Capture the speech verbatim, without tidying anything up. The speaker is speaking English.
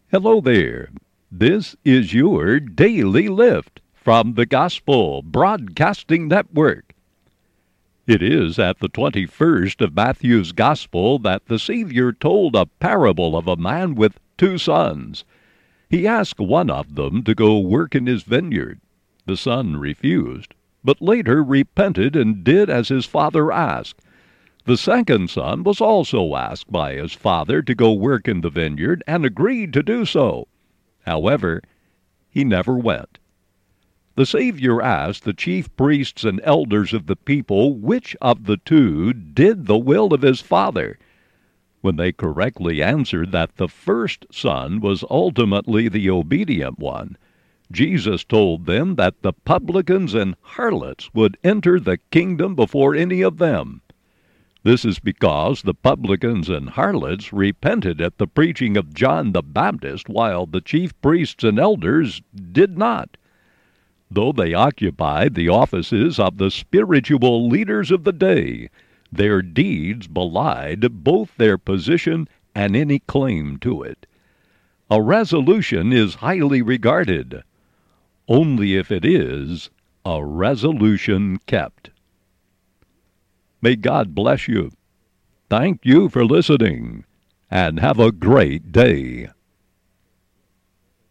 Hello there. This is your Daily Lift from the Gospel Broadcasting Network. It is at the twenty-first of Matthew's Gospel that the Savior told a parable of a man with two sons. He asked one of them to go work in his vineyard. The son refused, but later repented and did as his father asked. The second son was also asked by his father to go work in the vineyard and agreed to do so. However, he never went. The Savior asked the chief priests and elders of the people which of the two did the will of his father. When they correctly answered that the first son was ultimately the obedient one, Jesus told them that the publicans and harlots would enter the kingdom before any of them. This is because the publicans and harlots repented at the preaching of John the Baptist, while the chief priests and elders did not. Though they occupied the offices of the spiritual leaders of the day, their deeds belied both their position and any claim to it. A resolution is highly regarded, only if it is a resolution kept. May God bless you. Thank you for listening, and have a great day.